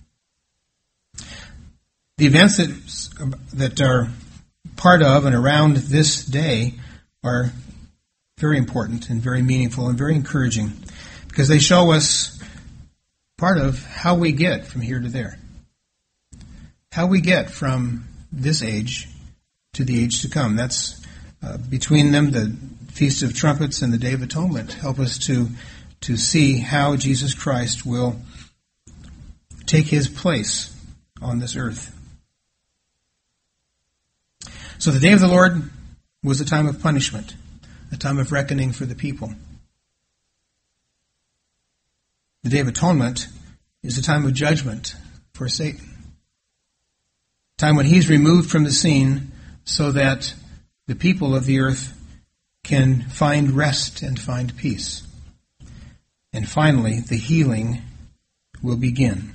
The events that, that are part of and around this day are very important and very meaningful and very encouraging, because they show us part of how we get from here to there. How we get from this age to the age to come. That's uh, between them, the Feast of Trumpets and the Day of Atonement help us to, to see how Jesus Christ will take his place on this earth. So the Day of the Lord was a time of punishment, a time of reckoning for the people. The Day of Atonement is a time of judgment for Satan. A time when he's removed from the scene so that the people of the earth can find rest and find peace. And finally, the healing will begin.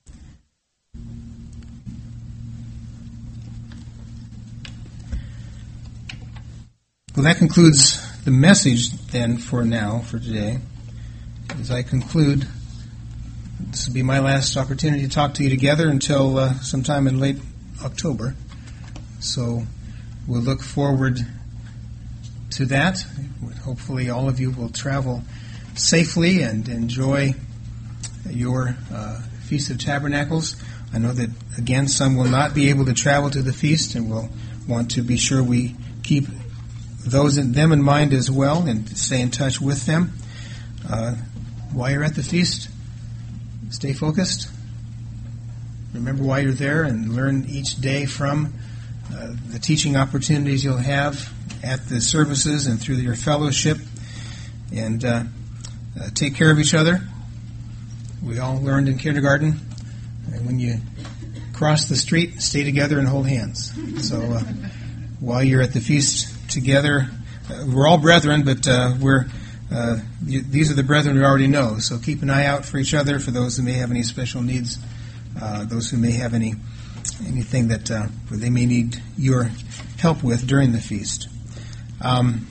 Well, that concludes the message then for now, for today. As I conclude, this will be my last opportunity to talk to you together until uh, sometime in late October. So we'll look forward to that. Hopefully all of you will travel safely and enjoy your uh, Feast of Tabernacles. I know that, again, some will not be able to travel to the feast, and we'll want to be sure we keep those in, them in mind as well and stay in touch with them. Uh, while you're at the feast, stay focused. Remember why you're there and learn each day from uh, the teaching opportunities you'll have at the services and through your fellowship. And uh, uh, take care of each other. We all learned in kindergarten, and when you cross the street, stay together and hold hands. So uh, while you're at the feast together, uh, we're all brethren, but uh, we're uh, you, these are the brethren we already know. So keep an eye out for each other, for those who may have any special needs, uh, those who may have any anything that uh, they may need your help with during the feast. Um,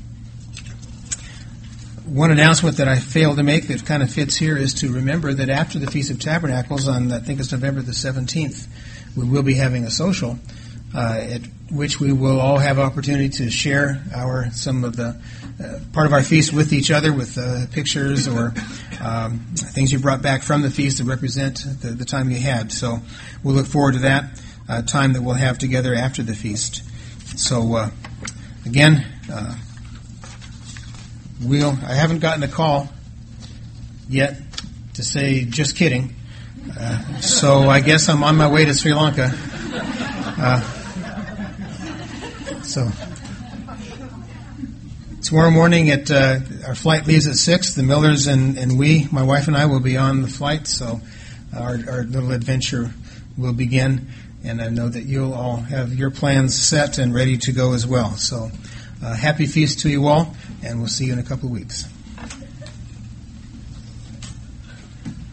one announcement that I failed to make that kind of fits here is to remember that after the Feast of Tabernacles on, I think it's November the seventeenth, we will be having a social uh, at which we will all have opportunity to share our some of the uh, part of our feast with each other, with uh, pictures or um, things you brought back from the feast that represent the, the time you had. So we'll look forward to that uh, time that we'll have together after the feast. So uh, again, uh, we'll I haven't gotten a call yet to say just kidding. Uh, so I guess I'm on my way to Sri Lanka. Uh, So, tomorrow morning, at uh, our flight leaves at six. The Millers and, and we, my wife and I, will be on the flight. So, our, our little adventure will begin. And I know that you'll all have your plans set and ready to go as well. So, uh, happy feast to you all, and we'll see you in a couple of weeks.